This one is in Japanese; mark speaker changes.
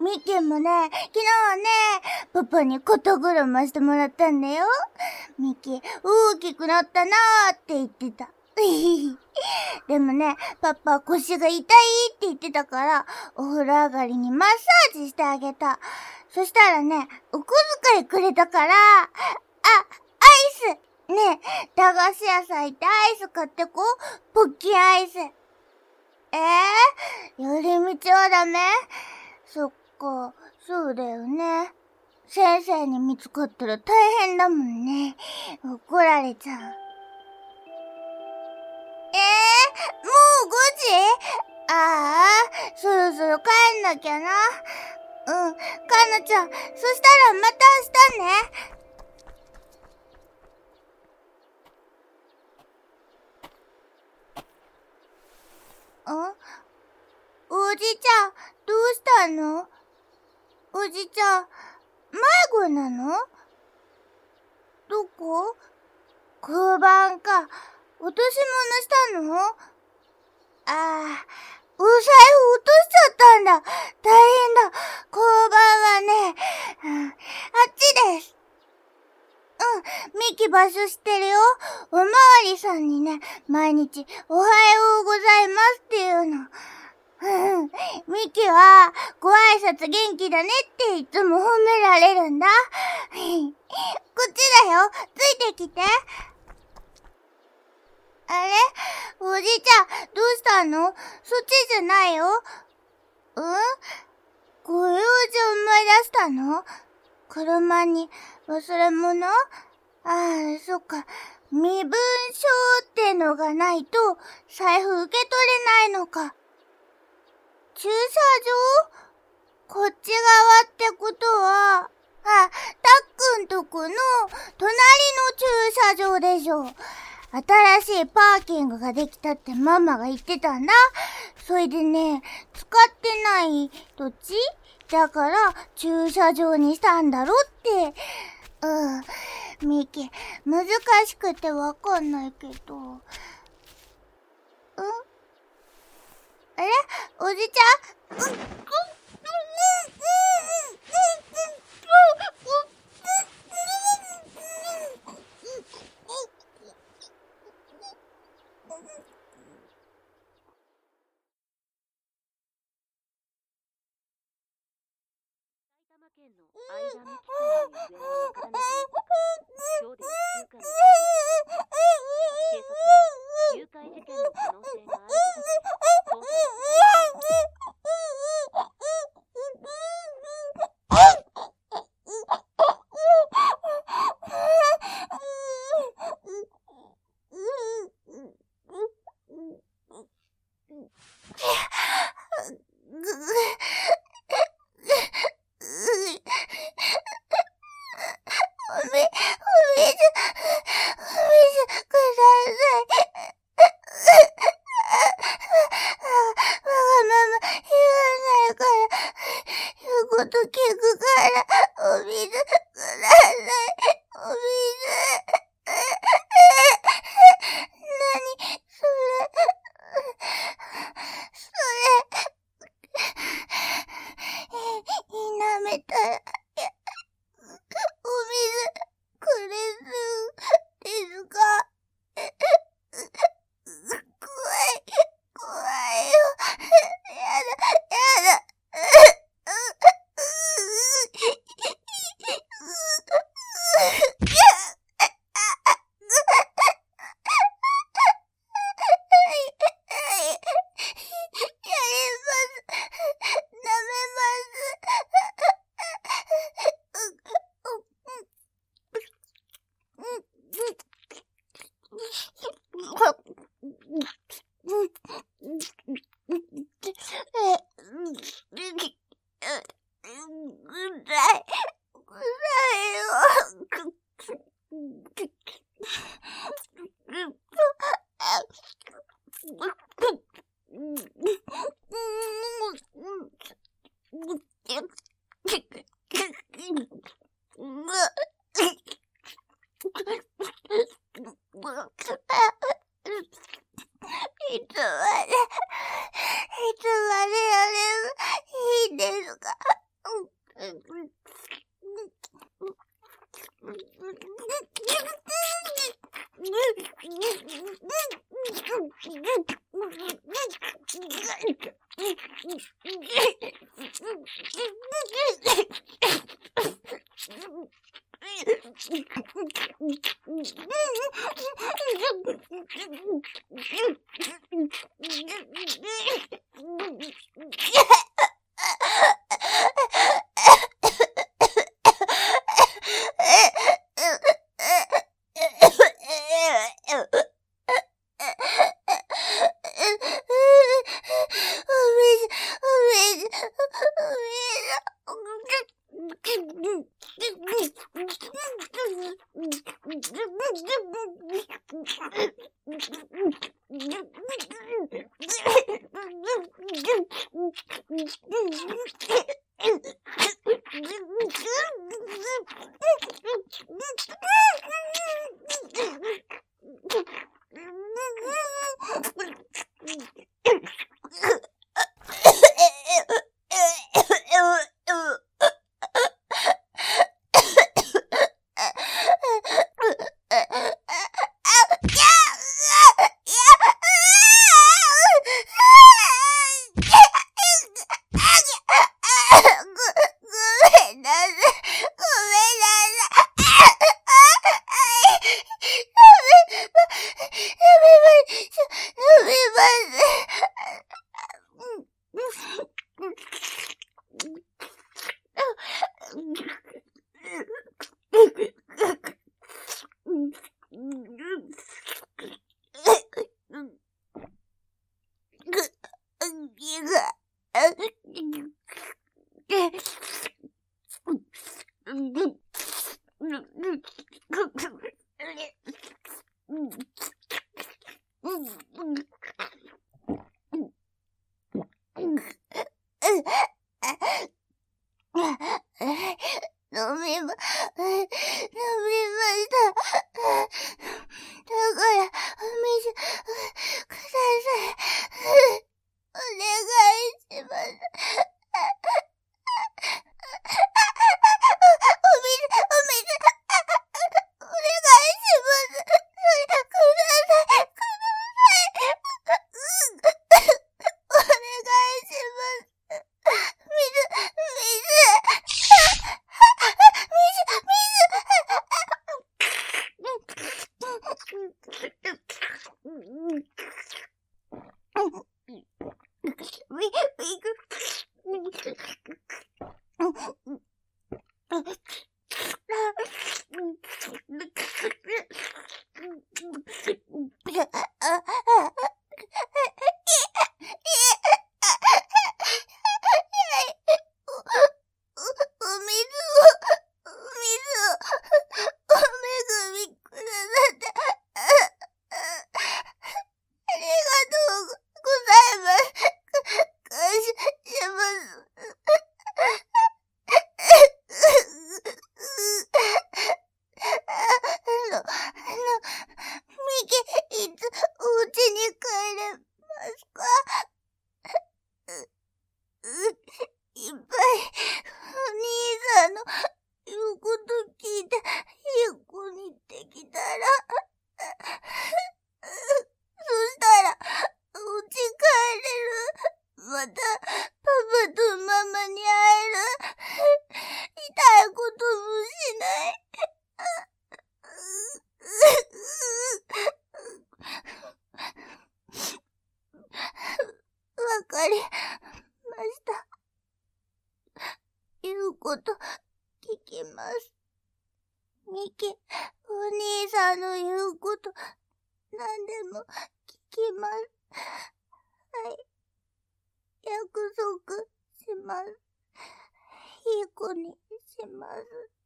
Speaker 1: ミッキーもね、昨日ね、パパに肩車してもらったんだよ。ミッキー、大きくなったなーって言ってた。でもね、パパ腰が痛いって言ってたから、お風呂上がりにマッサージしてあげた。そしたらね、お小遣いくれたから、アイスねえ、駄菓子屋さん行ってアイス買ってこう。ポッキーアイス。寄り道はダメ？そっか、そうだよね。先生に見つかったら大変だもんね。怒られちゃう。もう5時？ああ、そろそろ帰んなきゃな。かなちゃん、そしたらまた明日ね。おじちゃん、どうしたの？おじちゃん、迷子なの？どこ？交番か。落とし物したの？お財布落としちゃったんだ。大変だ。交番はね、あっちです。ミキ場所知ってるよ。おまわりさんにね、毎日おはようございますって言うの。ミキはご挨拶元気だねっていつも褒められるんだ。こっちだよ。ついてきて。あれ？おじちゃん、どうしたの？そっちじゃないよ。ご用事思い出したの？車に忘れ物？そっか。身分証ってのがないと財布受け取れないのか。駐車場？こっち側ってことは、たっくんとこの隣の駐車場でしょ。新しいパーキングができたってママが言ってたんだ。それでね、使ってない土地だから駐車場にしたんだろって。ミキ、難しくてわかんないけど。あれ？おじちゃん？
Speaker 2: 県の間の期間に行方がわからなくなった今日で1週間に警察は誘拐事件の可能性があるとして捜査を
Speaker 1: こと聞くからお水ください。お水。何それ。舐めたらお水くれるですか？怖いよ。やだ。いつまでやればいいんですか？ こと聞きます。ミキ、お兄さんの言うこと何でも聞きます。はい。約束します。いい子にします。